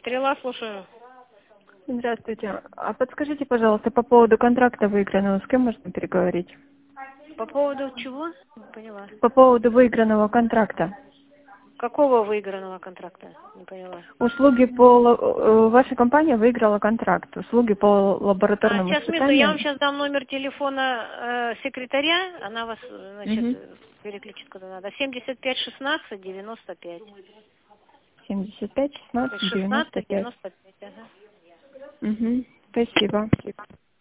Стрела, слушаю. Здравствуйте. А подскажите, пожалуйста, по поводу контракта выигранного, с кем можно переговорить? По поводу чего? Не поняла. По поводу выигранного контракта. Какого выигранного контракта? Не поняла. Услуги ваша компания выиграла контракт. Услуги по лабораторным Сейчас, минуту, я вам испытаниям. сейчас дам номер телефона секретаря, она вас, значит, Угу. переключит куда надо. 75 16 95. 75 16 16 95. 95, ага. Угу. Спасибо.